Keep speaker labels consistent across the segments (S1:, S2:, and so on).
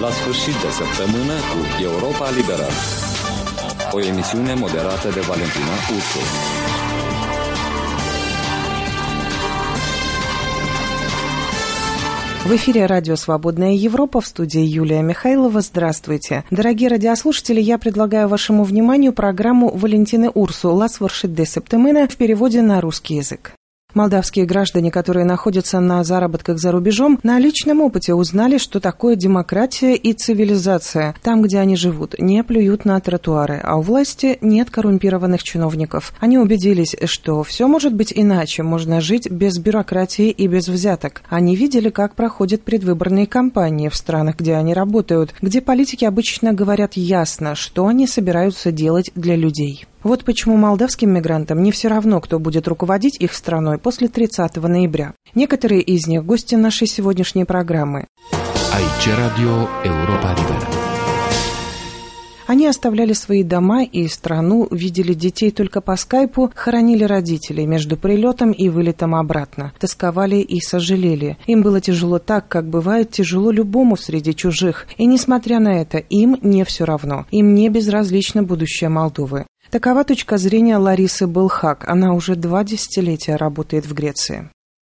S1: La sfârșit de săptămână cu Europa Liberă. O emisiune moderată de Valentina Ursu.
S2: В эфире радио «Свободная Европа», в студии Юлия Михайлова. Здравствуйте. Дорогие радиослушатели, я предлагаю вашему вниманию программу Валентины Урсу «La sfârșit de săptămână» в переводе на русский язык. Молдавские граждане, которые находятся на заработках за рубежом, на личном опыте узнали, что такое демократия и цивилизация. Там, где они живут, не плюют на тротуары, а у власти нет коррумпированных чиновников. Они убедились, что все может быть иначе, можно жить без бюрократии и без взяток. Они видели, как проходят предвыборные кампании в странах, где они работают, где политики обычно говорят ясно, что они собираются делать для людей. Вот почему молдавским мигрантам не все равно, кто будет руководить их страной после 30 ноября. Некоторые из них – гости нашей сегодняшней программы.
S3: Aici Radio Europa Liberă.
S2: Они оставляли свои дома и страну, видели детей только по скайпу, хоронили родителей между прилетом и вылетом обратно, тосковали и сожалели. Им было тяжело так, как бывает тяжело любому среди чужих. И несмотря на это, им не все равно. Им не безразлично будущее Молдовы. Такова точка зрения Ларисы Былхак. Она уже 2 десятилетия работает в Греции.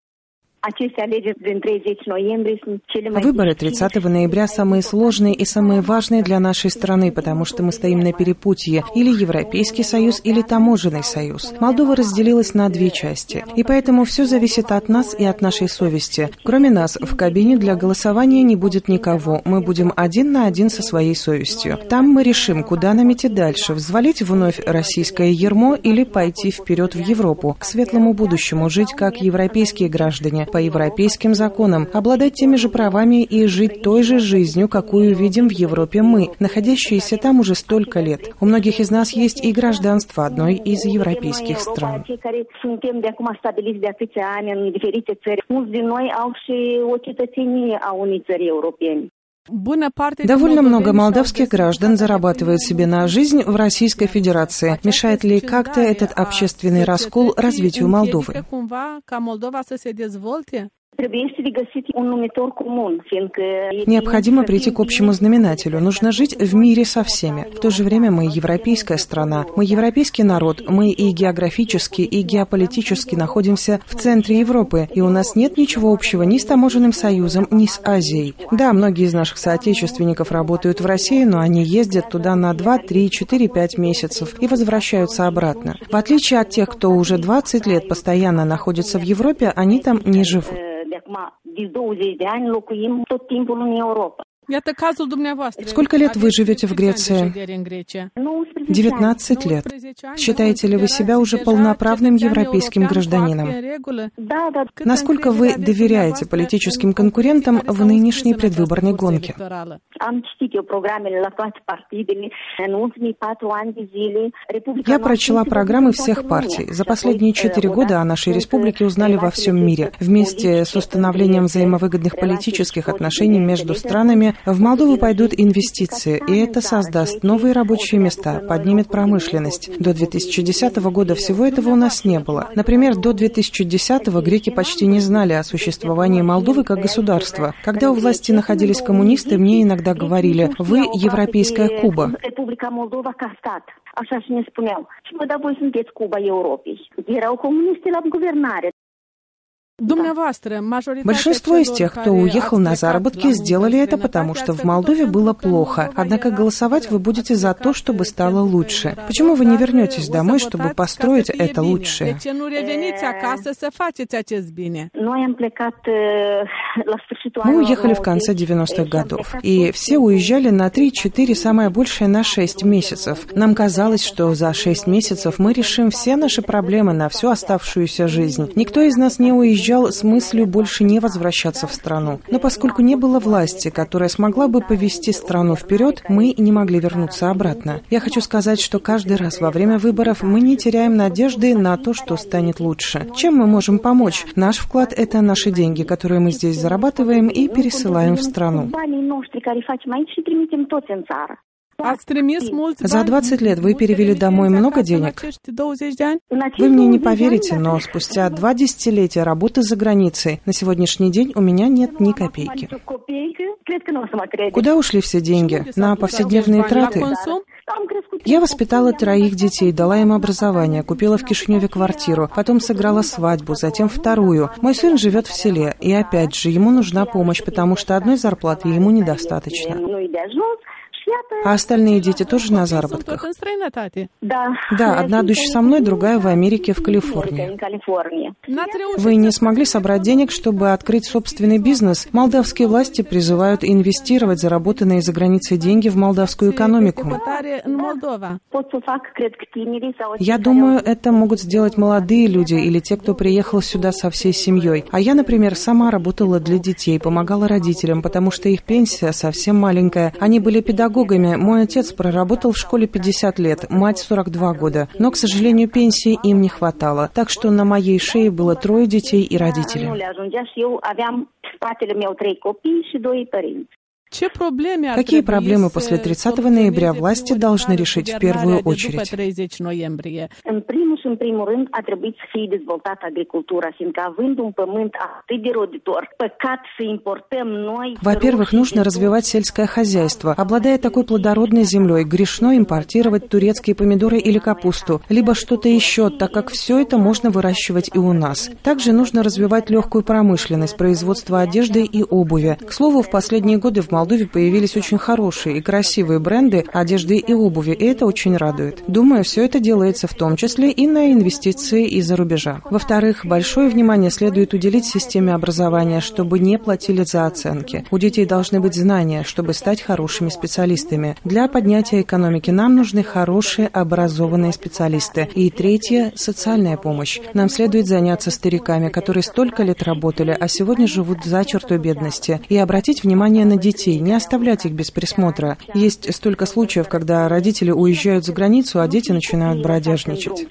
S2: Выборы 30 ноября самые сложные и самые важные для нашей страны, потому что мы стоим на перепутье или Европейский Союз, или Таможенный Союз. Молдова разделилась на 2 части, и поэтому все зависит от нас и от нашей совести. Кроме нас, в кабине для голосования не будет никого. Мы будем 1 на 1 со своей совестью. Там мы решим, куда нам идти дальше, взвалить вновь российское ярмо или пойти вперед в Европу, к светлому будущему, жить как европейские граждане, по европейским законам, обладать теми же правами и жить той же жизнью, какую видим в Европе мы, находящиеся там уже столько лет. У многих из нас есть и гражданство одной из европейских стран. Довольно много молдавских граждан зарабатывает себе на жизнь в Российской Федерации. Мешает ли как-то этот общественный раскол развитию Молдовы? Необходимо прийти к общему знаменателю. Нужно жить в мире со всеми. В то же время мы европейская страна, мы европейский народ, мы и географически, и геополитически находимся в центре Европы, и у нас нет ничего общего ни с Таможенным союзом, ни с Азией. Да, многие из наших соотечественников работают в России, но они ездят туда на 2, 3, 4, 5 месяцев и возвращаются обратно. В отличие от тех, кто уже 20 лет постоянно находится в Европе, они там не живут. Сколько лет вы живете в Греции? 19 лет. Считаете ли вы себя уже полноправным европейским гражданином? Насколько вы доверяете политическим конкурентам в нынешней предвыборной гонке? Я прочла программы всех партий. За последние 4 года о нашей республике узнали во всем мире. Вместе с установлением взаимовыгодных политических отношений между странами в Молдову пойдут инвестиции, и это создаст новые рабочие места, поднимет промышленность. До 2010 года всего этого у нас не было. Например, до 2010-го греки почти не знали о существовании Молдовы как государства. Когда у власти находились коммунисты, мне иногда говорили: «Вы европейская Куба». Большинство из тех, кто уехал на заработки, сделали это потому, что в Молдове было плохо. Однако голосовать вы будете за то, чтобы стало лучше. Почему вы не вернетесь домой, чтобы построить это лучшее? Мы уехали в конце 90-х годов. И все уезжали на 3-4, самое большее на 6 месяцев. Нам казалось, что за 6 месяцев мы решим все наши проблемы на всю оставшуюся жизнь. Никто из нас не уезжал с мыслью больше не возвращаться в страну. Но поскольку не было власти, которая смогла бы повести страну вперед, мы не могли вернуться обратно. Я хочу сказать, что каждый раз во время выборов мы не теряем надежды на то, что станет луше. Чем мы можем помочь? Наш вклад – это наши деньги, которые мы здесь зарабатываем и пересылаем в страну. За 20 лет вы перевели домой много денег? Вы мне не поверите, но спустя 2 десятилетия работы за границей на сегодняшний день у меня нет ни копейки. Куда ушли все деньги? На повседневные траты? Я воспитала 3 детей, дала им образование, купила в Кишиневе квартиру, потом сыграла свадьбу, затем 2. Мой сын живет в селе, и опять же, ему нужна помощь, потому что одной зарплаты ему недостаточно. А остальные дети тоже на заработках?
S4: Да,
S2: одна дочь со мной, другая в Америке, в Калифорнии. Вы не смогли собрать денег, чтобы открыть собственный бизнес? Молдавские власти призывают инвестировать заработанные за границей деньги в молдавскую экономику. Я думаю, это могут сделать молодые люди или те, кто приехал сюда со всей семьей. А я, например, сама работала для детей, помогала родителям, потому что их пенсия совсем маленькая. Они были педагогами. Мой отец проработал в школе 50 лет, мать 42 года. Но, к сожалению, пенсии им не хватало. Так что на моей шее было 3 детей и родители. Какие проблемы после 30 ноября власти должны решить в первую очередь? Во-первых, нужно развивать сельское хозяйство. Обладая такой плодородной землей, грешно импортировать турецкие помидоры или капусту, либо что-то еще, так как все это можно выращивать и у нас. Также нужно развивать легкую промышленность, производство одежды и обуви. К слову, в последние годы в Молдове появились очень хорошие и красивые бренды одежды и обуви, и это очень радует. Думаю, все это делается в том числе и на инвестиции из-за рубежа. Во-вторых, большое внимание следует уделить системе образования, чтобы не платили за оценки. У детей должны быть знания, чтобы стать хорошими специалистами. Для поднятия экономики нам нужны хорошие образованные специалисты. И третье – социальная помощь. Нам следует заняться стариками, которые столько лет работали, а сегодня живут за чертой бедности, и обратить внимание на детей, не оставлять их без присмотра. Есть столько случаев, когда родители уезжают за границу, а дети начинают бродяжничать.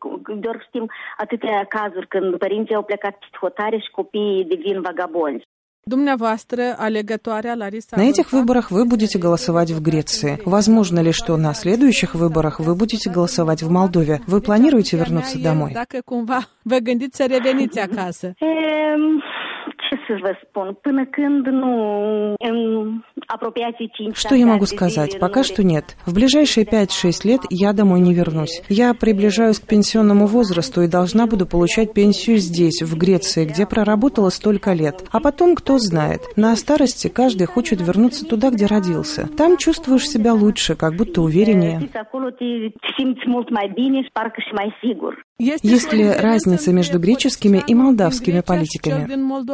S2: На этих выборах вы будете голосовать в Греции. Возможно ли, что на следующих выборах вы будете голосовать в Молдове? Вы планируете вернуться домой? Что я могу сказать? Пока что нет. В ближайшие 5-6 лет я домой не вернусь. Я приближаюсь к пенсионному возрасту и должна буду получать пенсию здесь, в Греции, где проработала столько лет. А потом, кто знает, на старости каждый хочет вернуться туда, где родился. Там чувствуешь себя лучше, как будто увереннее. Есть ли разница между греческими и молдавскими политиками?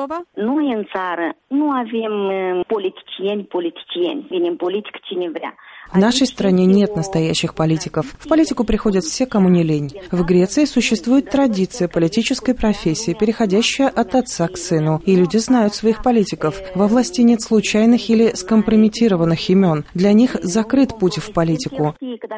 S2: В нашей стране нет настоящих политиков. В политику приходят все, кому не лень. В Греции существует традиция политической профессии, переходящая от отца к сыну. И люди знают своих политиков. Во власти нет случайных или скомпрометированных имен. Для них закрыт путь в политику.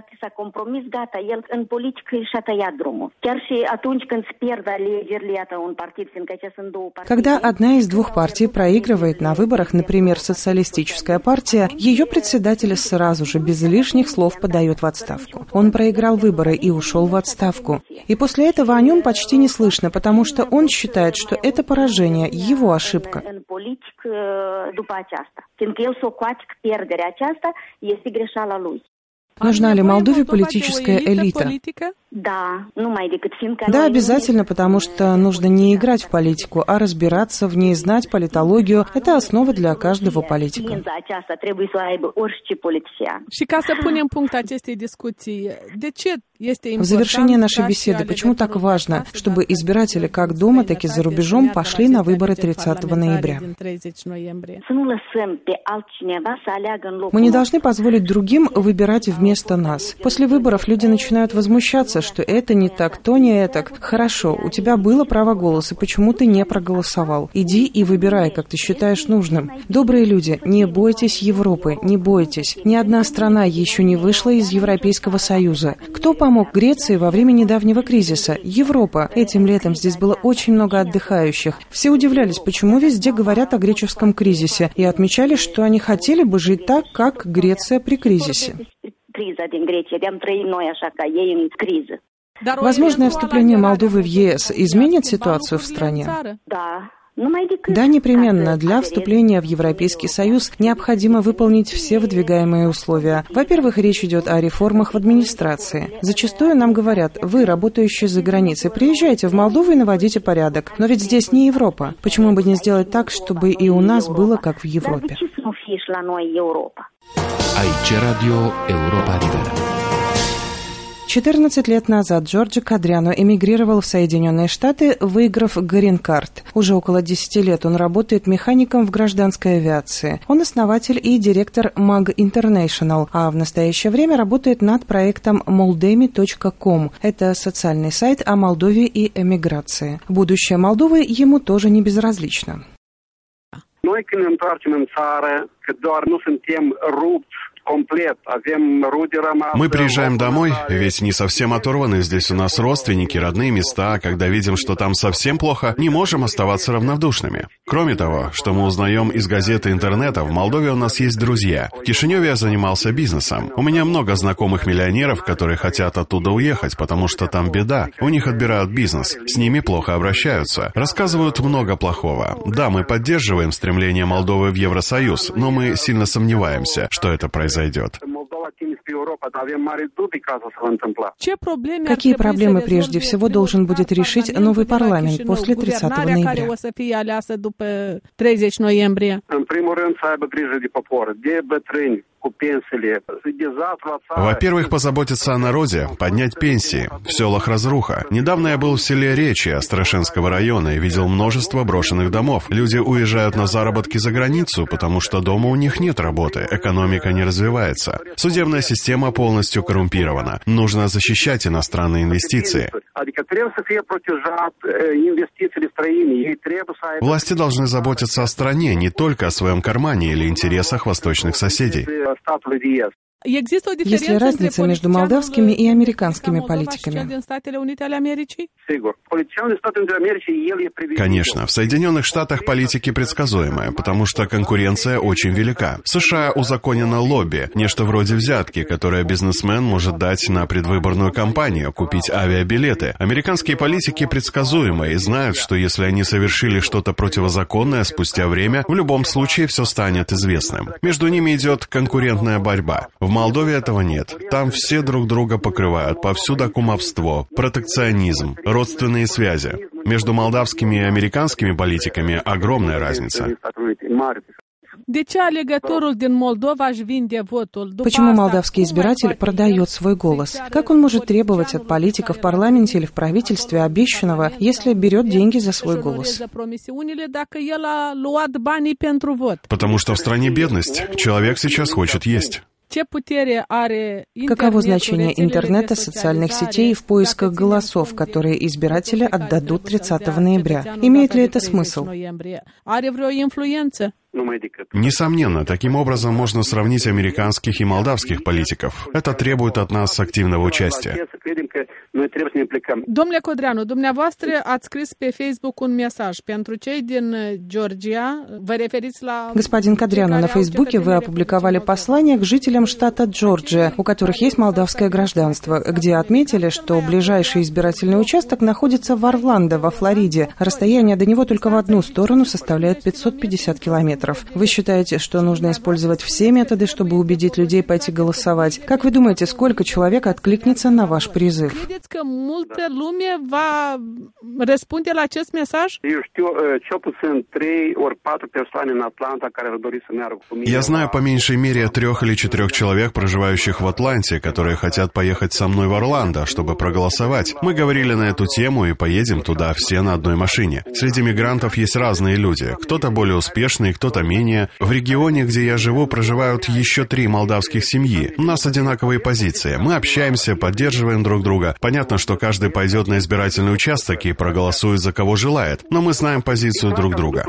S2: Когда одна из двух партий проигрывает на выборах, например, социалистическая партия, ее председатель сразу же без лишних слов подает в отставку. Он проиграл выборы и ушел в отставку. И после этого о нем почти не слышно, потому что он считает, что это поражение, его ошибка. Нужна ли Молдове политическая элита? Да, обязательно, потому что нужно не играть в политику, а разбираться в ней, знать политологию. Это основа для каждого политика. В завершение нашей беседы, почему так важно, чтобы избиратели как дома, так и за рубежом пошли на выборы 30 ноября? Мы не должны позволить другим выбирать вместо нас. После выборов люди начинают возмущаться, что это не так, то не этак. Хорошо, у тебя было право голоса, почему ты не проголосовал? Иди и выбирай, как ты считаешь нужным. Добрые люди, не бойтесь Европы, не бойтесь. Ни одна страна еще не вышла из Европейского Союза. Кто помог Греции во время недавнего кризиса? Европа. Этим летом здесь было очень много отдыхающих. Все удивлялись, почему везде говорят о греческом кризисе, и отмечали, что они хотели бы жить так, как Греция при кризисе. Возможное вступление Молдовы в ЕС изменит ситуацию в стране? Да, непременно. Для вступления в Европейский Союз необходимо выполнить все выдвигаемые условия. Во-первых, речь идет о реформах в администрации. Зачастую нам говорят: вы, работающие за границей, приезжайте в Молдову и наводите порядок. Но ведь здесь не Европа. Почему бы не сделать так, чтобы и у нас было как в Европе?
S3: Aici Radio Europa Liberă.
S2: 14 лет назад Джорджо Кадряно эмигрировал в Соединенные Штаты, выиграв грин-карт. Уже около 10 лет он работает механиком в гражданской авиации. Он основатель и директор MAG International, а в настоящее время работает над проектом moldemi.com. Это социальный сайт о Молдове и эмиграции. Будущее Молдовы ему тоже не безразлично.
S4: Noi când ne întoarcem în țară, că doar nu suntem rupți комплект.
S5: Мы приезжаем домой, ведь не совсем оторваны. Здесь у нас родственники, родные места. Когда видим, что там совсем плохо, не можем оставаться равнодушными. Кроме того, что мы узнаем из газеты и интернета, в Молдове у нас есть друзья. В Кишиневе я занимался бизнесом. У меня много знакомых миллионеров, которые хотят оттуда уехать, потому что там беда. У них отбирают бизнес, с ними плохо обращаются. Рассказывают много плохого. Да, мы поддерживаем стремление Молдовы в Евросоюз, но мы сильно сомневаемся, что это произойдет.
S2: Какие проблемы прежде всего должен будет решить новый парламент после 30 ноября?
S5: Во-первых, позаботиться о народе, поднять пенсии. В селах разруха. Недавно я был в селе Речи Астрашенского района и видел множество брошенных домов. Люди уезжают на заработки за границу, потому что дома у них нет работы, экономика не развивается. Судебная система полностью коррумпирована. Нужно защищать иностранные инвестиции. Власти должны заботиться о стране, не только о своем кармане или интересах восточных соседей.
S2: Есть ли разница между молдавскими и американскими политиками?
S5: Конечно, в Соединенных Штатах политики предсказуемые, потому что конкуренция очень велика. В США узаконено лобби, нечто вроде взятки, которое бизнесмен может дать на предвыборную кампанию, купить авиабилеты. Американские политики предсказуемые и знают, что если они совершили что-то противозаконное, спустя время, в любом случае все станет известным. Между ними идет конкурентная борьба. В Молдове этого нет. Там все друг друга покрывают, повсюду кумовство, протекционизм, родственные связи. Между молдавскими и американскими политиками огромная разница.
S2: Почему молдавский избиратель продает свой голос? Как он может требовать от политика в парламенте или в правительстве обещанного, если берет деньги за свой голос?
S5: Потому что в стране бедность. Человек сейчас хочет есть.
S2: Каково значение интернета, социальных сетей в поисках голосов, которые избиратели отдадут 30 ноября? Имеет ли это смысл?
S5: Несомненно, таким образом можно сравнить американских и молдавских политиков. Это требует от нас активного участия.
S6: Domnule Codreanu, dumneavoastră ați scris pe Facebook un mesaj pentru cei din Georgia. Vă referiți la...
S2: Господин Кадряно, на Фейсбуке вы опубликовали послание к жителям штата Джорджия, у которых есть молдавское гражданство, где отметили, что ближайший избирательный участок находится в Орландо, во Флориде. Расстояние до него только в одну сторону составляет 550 километров. Вы считаете, что нужно использовать все методы, чтобы убедить людей пойти голосовать? Как вы думаете, сколько человек откликнется на ваш призыв?
S6: Că multă lume va răspunde la acest mesaj?
S5: Я знаю по меньшей мере 3 или 4 человек, проживающих в Атланте, которые хотят поехать со мной в Орландо, чтобы проголосовать. Мы говорили на эту тему и поедем туда все на одной машине. Среди мигрантов есть разные люди. Кто-то более успешный, кто-то менее. В регионе, где я живу, проживают еще 3 молдавских семьи. У нас одинаковые позиции. Мы общаемся, поддерживаем друг друга. Понятно, что каждый пойдет на избирательный участок и проголосует за кого желает, но мы знаем позицию друг друга.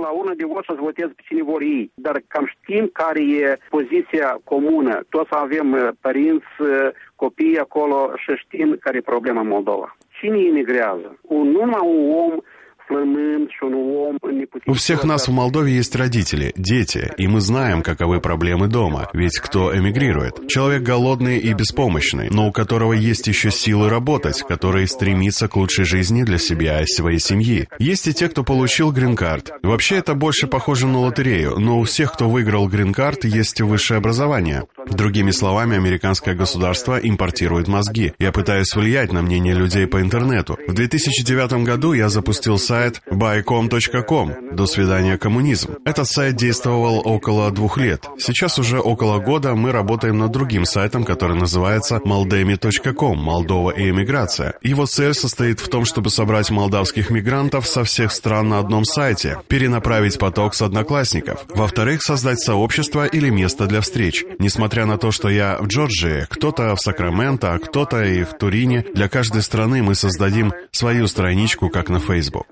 S5: У всех нас в Молдове есть родители, дети, и мы знаем, каковы проблемы дома, ведь кто эмигрирует? Человек голодный и беспомощный, но у которого есть еще силы работать, который стремится к лучшей жизни для себя и своей семьи. Есть и те, кто получил грин-карт. Вообще это больше похоже на лотерею, но у всех, кто выиграл грин-карт, есть высшее образование. Другими словами, американское государство импортирует мозги. Я пытаюсь влиять на мнение людей по интернету. В 2009 году я запустил сайт buycom.com. До свидания, коммунизм. Этот сайт действовал около 2 лет. Сейчас уже около года мы работаем над другим сайтом, который называется moldemi.com, Молдова и эмиграция. Его цель состоит в том, чтобы собрать молдавских мигрантов со всех стран на одном сайте, перенаправить поток с одноклассников. Во-вторых, создать сообщество или место для встреч. Несмотря на то, что я в Джорджии, кто-то в Сакраменто, а кто-то и в Турине, для каждой страны мы создадим свою страничку, как на Facebook.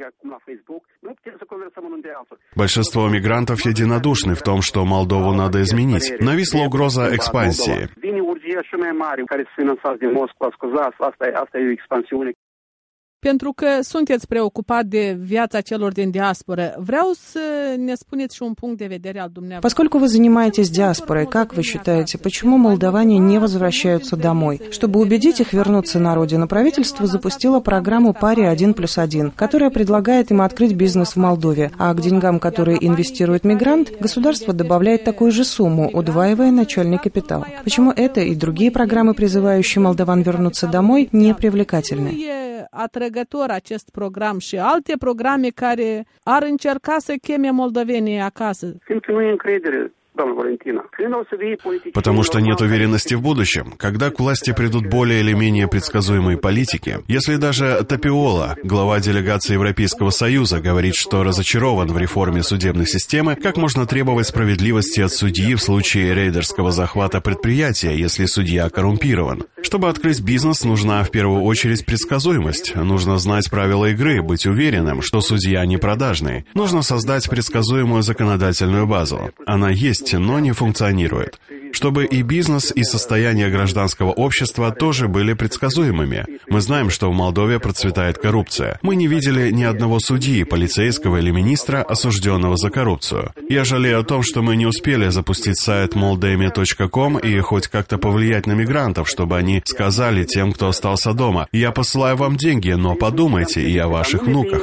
S5: Большинство мигрантов единодушны в том, что Молдову надо изменить. Нависла угроза экспансии.
S6: Pentru că sunteți preocupat de viața celor din diasporă, vreau să ne spuneți și un punct de vedere al dumneavoastră.
S2: Поскольку вы занимаетесь диаспорой, как вы считаете, почему молдаване не возвращаются домой? Чтобы убедить их вернуться на родину, правительство запустило программу «Пари 1+1», которая предлагает им открыть бизнес в Молдове, а к деньгам, которые инвестирует мигрант, государство добавляет такую же сумму, удваивая начальный капитал. Почему это и другие программы, призывающие молдаван вернуться домой, не привлекательны?
S6: Atrăgător acest program și alte programe care ar încerca să cheme moldovenii acasă.
S5: Потому что нет уверенности в будущем. Когда к власти придут более или менее предсказуемые политики, если даже Тапиола, глава делегации Европейского Союза, говорит, что разочарован в реформе судебной системы, как можно требовать справедливости от судьи в случае рейдерского захвата предприятия, если судья коррумпирован? Чтобы открыть бизнес, нужна в первую очередь предсказуемость. Нужно знать правила игры, быть уверенным, что судья не продажный. Нужно создать предсказуемую законодательную базу. Она есть, но не функционирует. Чтобы и бизнес, и состояние гражданского общества тоже были предсказуемыми. Мы знаем, что в Молдове процветает коррупция. Мы не видели ни одного судьи, полицейского или министра, осужденного за коррупцию. Я жалею о том, что мы не успели запустить сайт moldemi.com и хоть как-то повлиять на мигрантов, чтобы они сказали тем, кто остался дома: «Я посылаю вам деньги, но подумайте и о ваших внуках».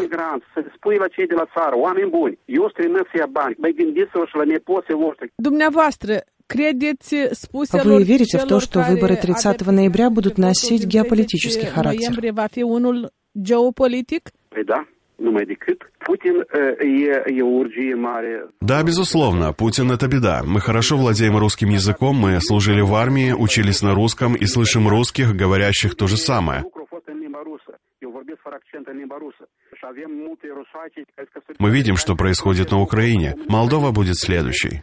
S2: Вы верите в то, что выборы 30 ноября будут носить геополитический характер?
S5: Да, безусловно, Путин — это беда. Мы хорошо владеем русским языком, мы служили в армии, учились на русском и слышим русских, говорящих то же самое. Мы видим, что происходит на Украине. Молдова будет следующей.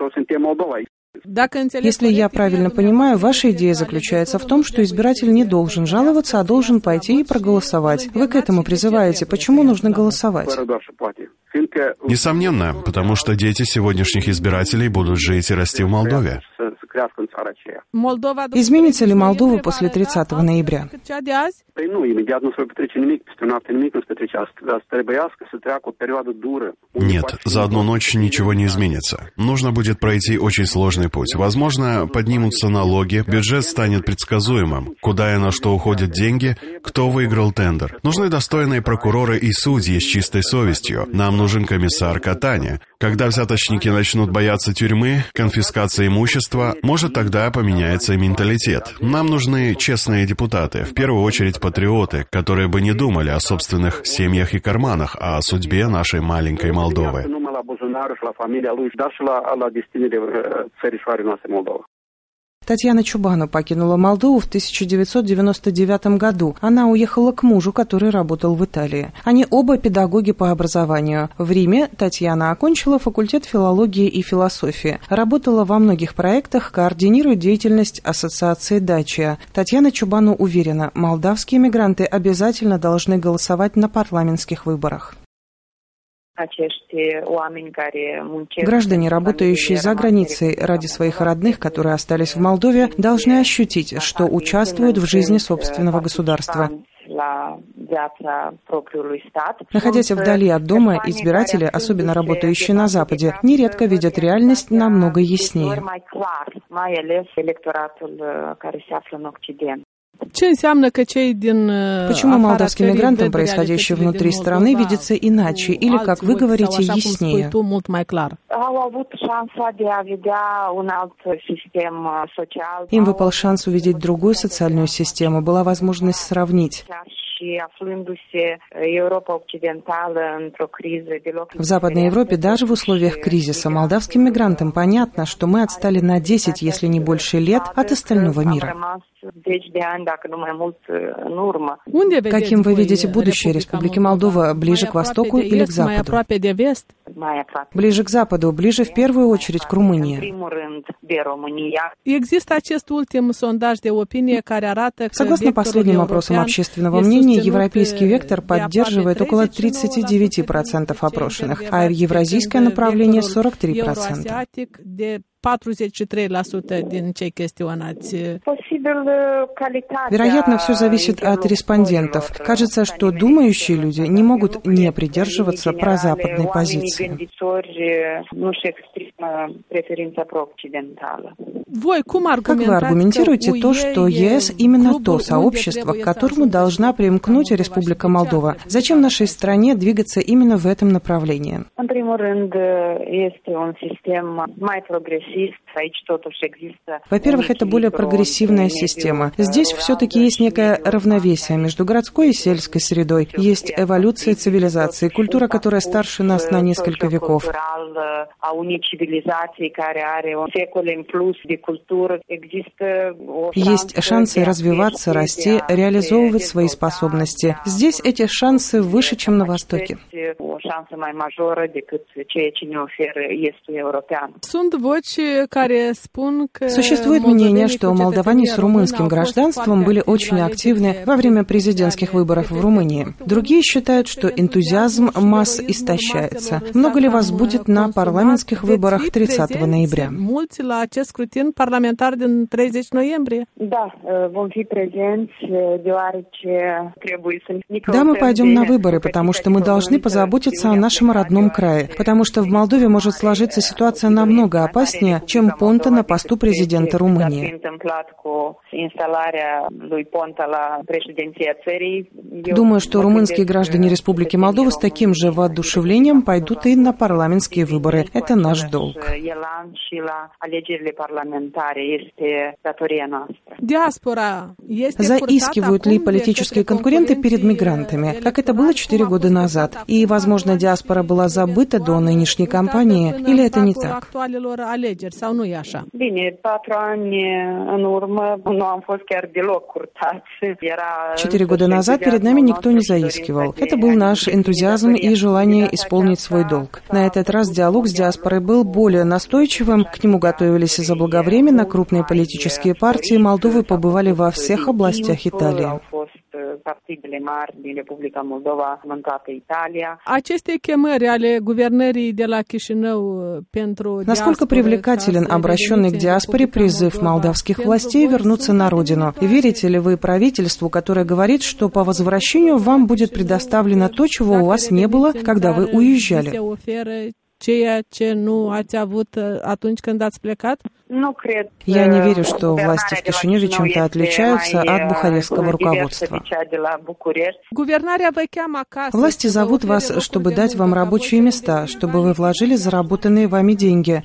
S2: Если я правильно понимаю, ваша идея заключается в том, что избиратель не должен жаловаться, а должен пойти и проголосовать. Вы к этому призываете. Почему нужно голосовать?
S5: Несомненно, потому что дети сегодняшних избирателей будут жить и расти в Молдове.
S2: Изменится ли Молдова после 30 ноября?
S5: Нет, за одну ночь ничего не изменится. Нужно будет пройти очень сложный путь. Возможно, поднимутся налоги, бюджет станет предсказуемым, куда и на что уходят деньги, кто выиграл тендер. Нужны достойные прокуроры и судьи с чистой совестью. Нам нужен комиссар Катани. Когда взяточники начнут бояться тюрьмы, конфискации имущества, может, тогда поменяется и менталитет. Нам нужны честные депутаты, в первую очередь патриоты, которые бы не думали о собственных семьях и карманах, а о судьбе нашей маленькой Молдовы.
S2: Татьяна Чубану покинула Молдову в 1999 году. Она уехала к мужу, который работал в Италии. Они оба педагоги по образованию. В Риме Татьяна окончила факультет филологии и философии. Работала во многих проектах, координирует деятельность ассоциации «Дача». Татьяна Чубану уверена, молдавские мигранты обязательно должны голосовать на парламентских выборах. Граждане, работающие за границей ради своих родных, которые остались в Молдове, должны ощутить, что участвуют в жизни собственного государства. Находясь вдали от дома, избиратели, особенно работающие на Западе, нередко видят реальность намного яснее. Почему молдавским мигрантам, происходящее внутри страны, видится иначе или, как вы говорите, яснее? Им выпал шанс увидеть другую социальную систему, была возможность сравнить. В Западной Европе даже в условиях кризиса молдавским мигрантам понятно, что мы отстали на 10, если не больше лет, от остального мира. Каким вы видите будущее Республики Молдова, ближе к востоку или к западу? Ближе к западу, ближе в первую очередь к Румынии. Согласно последним опросам общественного мнения, европейский вектор поддерживает около 39% опрошенных, а евразийское направление 43%. 43% din cei chestionați. Вероятно, все зависит от респондентов. Кажется, что думающие люди не могут не придерживаться прозападной позиции. Как вы аргументируете то, что ЕС именно то сообщество, к которому должна примкнуть Республика Молдова? Зачем нашей стране двигаться именно в этом направлении? Во-первых, это более прогрессивная система. Здесь все-таки есть некое равновесие между городской и сельской средой. Есть эволюция цивилизации, культура, которая старше нас на несколько веков. Есть шансы развиваться, расти, реализовывать свои способности. Здесь эти шансы выше, чем на Востоке. Существует мнение, что молдаване с румынским гражданством были очень активны во время президентских выборов в Румынии. Другие считают, что энтузиазм масс истощается. Много ли вас будет на парламентских выборах 30 ноября? Да, мы пойдем на выборы, потому что мы должны позаботиться о нашем родном крае, потому что в Молдове может сложиться ситуация намного опаснее, чем Понта на посту президента Румынии. Думаю, что румынские граждане Республики Молдова с таким же воодушевлением пойдут и на парламентские выборы. Это наш долг. Заискивают ли политические конкуренты перед мигрантами, как это было 4 года назад? И, возможно, диаспора была забыта до нынешней кампании, или это не так? 4 года назад перед нами никто не заискивал. Это был наш энтузиазм и желание исполнить свой долг. На этот раз диалог с диаспорой был более настойчивым, к нему готовились заблаговременно, крупные политические партии Молдовы побывали во всех областях Италии. Насколько привлекателен обращенный к диаспоре призыв молдавских властей вернуться на родину? Верите ли вы правительству, которое говорит, что по возвращению вам будет предоставлено то, чего у вас не было, когда вы уезжали? Я не верю, что власти в Кишиневе чем-то отличаются от бухарестского руководства. Власти зовут вас, чтобы дать вам рабочие места, чтобы вы вложили заработанные вами деньги.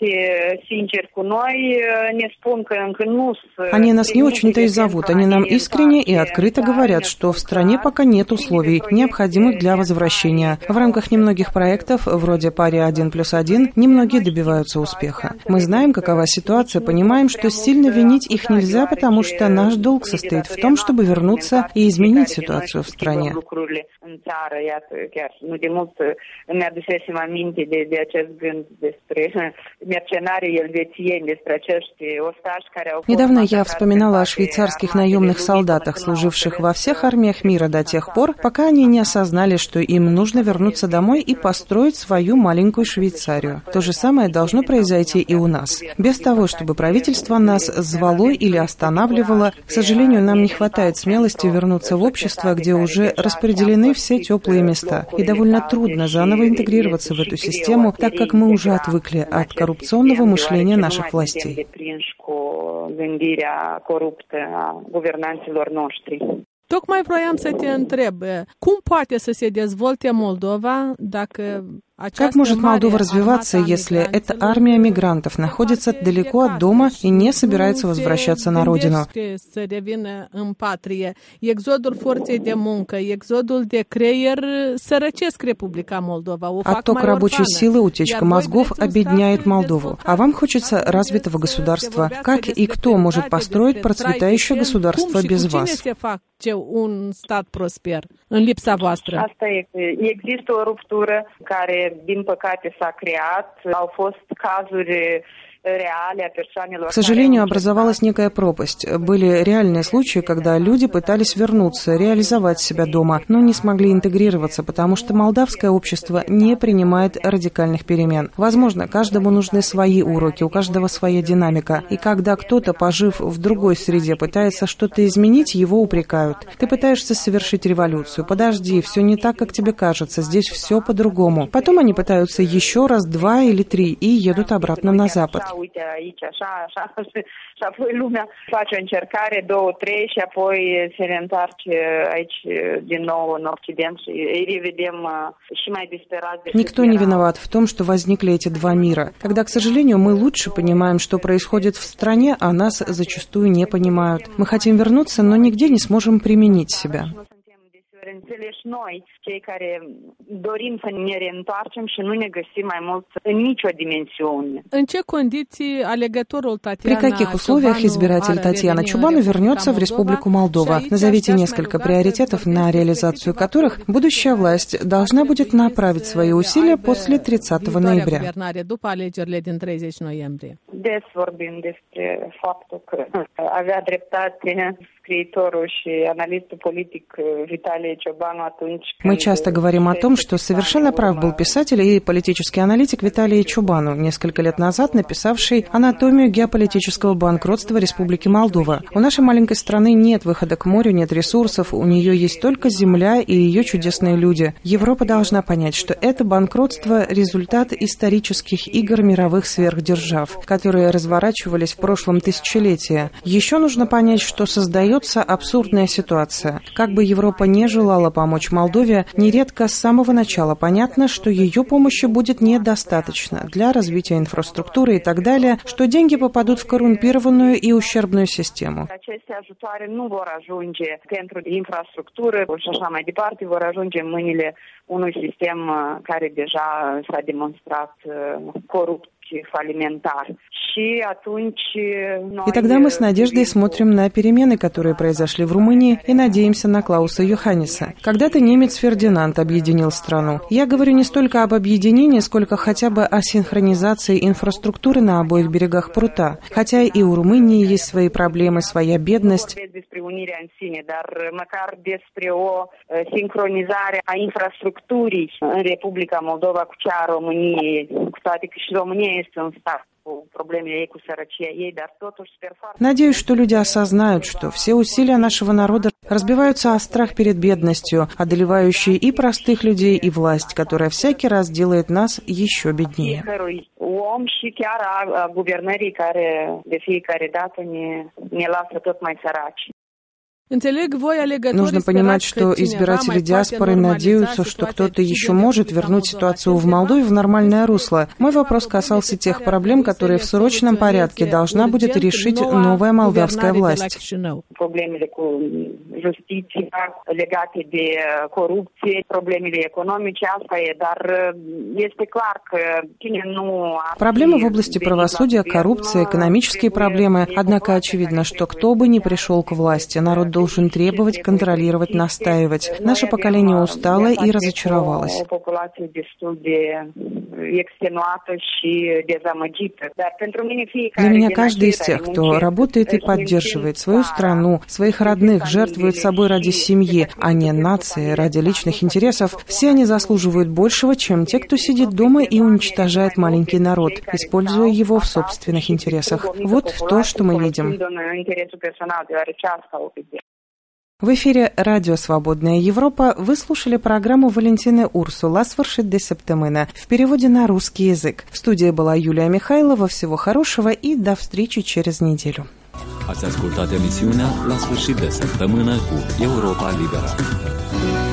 S2: Они нас не очень-то и зовут. Они нам искренне и открыто говорят, что в стране пока нет условий, необходимых для возвращения. В рамках немногих проектов, вроде «Пари 1+1», немногие добиваются успеха. Мы знаем, какова ситуация, понимаем, что сильно винить их нельзя, потому что наш долг состоит в том, чтобы вернуться и изменить ситуацию в стране. Недавно я вспоминала о швейцарских наемных солдатах, служивших во всех армиях мира до тех пор, пока они не осознали, что им нужно вернуться домой и построить свою маленькую Швейцарию. То же самое должно произойти и у нас. Без того, чтобы правительство нас звало или останавливало, к сожалению, нам не хватает смелости вернуться в общество, где уже распределены все теплые места. И довольно трудно заново интегрироваться в эту систему, так как мы уже отвыкли от коррупционного mâșlenia наших властей.
S6: Tocmai vroiam să te întreb, cum poate să se dezvolte Moldova dacă
S2: Как может Молдова развиваться, если эта армия мигрантов находится далеко от дома и не собирается возвращаться на родину? Отток рабочей силы, утечка мозгов обедняет Молдову. А вам хочется развитого государства. Как и кто может построить процветающее государство без вас?
S6: Un stat prosper în lipsa voastră.
S7: Asta există o ruptură care, din păcate, s-a creat. Au fost cazuri
S2: К сожалению, образовалась некая пропасть. Были реальные случаи, когда люди пытались вернуться, реализовать себя дома, но не смогли интегрироваться, потому что молдавское общество не принимает радикальных перемен. Возможно, каждому нужны свои уроки, у каждого своя динамика. И когда кто-то, пожив в другой среде, пытается что-то изменить, его упрекают. Ты пытаешься совершить революцию. Подожди, все не так, как тебе кажется, здесь все по-другому. Потом они пытаются еще раз, 2 или 3 и едут обратно на Запад.
S7: Uite aici, așa, și apoi lumea face o încercare, 2, 3 și apoi se reîntoarce aici din nou în Occident și îi revedem și mai disperați.
S2: Никто не виноват в том, что возникли эти два мира. Когда, к сожалению, мы лучше понимаем, что происходит в стране, а нас зачастую не понимают. Мы хотим вернуться, но нигде не сможем применить себя.
S7: Înțeleși noi, cei care dorim să ne reîntoarcem și nu ne găsim mai mult în nicio dimensiune.
S6: În ce condiții alegătorul Татьяна
S2: При каких условиях избиратель Татьяна Чубану вернется в Республику Молдова? Назовите несколько приоритетов, на реализацию которых будущая власть должна будет направить свои усилия после 30 ноября.
S6: După alegerile din 30 noiembrie.
S7: Des vorbim despre faptul că avea dreptate scriitorul și analistul politic Виталий Чобану atunci.
S2: Мы часто говорим о том, что совершенно прав был писатель и политический аналитик Виталий Чубану, несколько лет назад написавший «Анатомию геополитического банкротства Республики Молдова». У нашей маленькой страны нет выхода к морю, нет ресурсов, у нее есть только земля и ее чудесные люди. Европа должна понять, что это банкротство – результат исторических игр мировых сверхдержав, которые разворачивались в прошлом тысячелетии. Еще нужно понять, что создается абсурдная ситуация. Как бы Европа не желала помочь Молдове, нередко с самого начала понятно, что ее помощи будет недостаточно для развития инфраструктуры и так далее, что деньги попадут в коррумпированную и ущербную систему.
S7: Aceste ajutoare nu vor ajunge pentru infrastructură și așa mai departe, vor ajunge în mâinile unui sistem care deja s-a demonstrat corupt.
S2: И тогда мы с надеждой смотрим на перемены, которые произошли в Румынии, и надеемся на Клауса Йоханниса. Когда-то немец Фердинанд объединил страну. Я говорю не столько об объединении, сколько хотя бы о синхронизации инфраструктуры на обоих берегах прута. Хотя и у Румынии есть свои проблемы, своя бедность. Надеюсь, что люди осознают, что все усилия нашего народа разбиваются о страх перед бедностью, одолевающей и простых людей, и власть, которая всякий раз делает нас еще беднее. Нужно понимать, что избиратели диаспоры надеются, что кто-то еще может вернуть ситуацию в Молдове в нормальное русло. Мой вопрос касался тех проблем, которые в срочном порядке должна будет решить новая молдавская власть. Проблемы в области правосудия, коррупция, экономические проблемы. Однако очевидно, что кто бы ни пришел к власти, народ должен требовать, контролировать, настаивать. Наше поколение устало и разочаровалось.
S7: extenuată și dezamăgită. Dar pentru mine
S2: Для меня каждый из тех, кто работает и поддерживает свою страну, своих родных, жертвует собой ради семьи, а не нации, ради личных интересов, все они заслуживают большего, чем те, кто сидит дома и уничтожает маленький народ, используя его в собственных интересах. Вот то, что мы видим. В эфире «Радио Свободная Европа» вы слушали программу Валентины Урсу «La sfârșit de săptămână» в переводе на русский язык. В студии была Юлия Михайлова. Всего хорошего и до встречи через неделю.
S1: Ați ascultat emisiunea La sfârșit de săptămână cu Europa Liberă.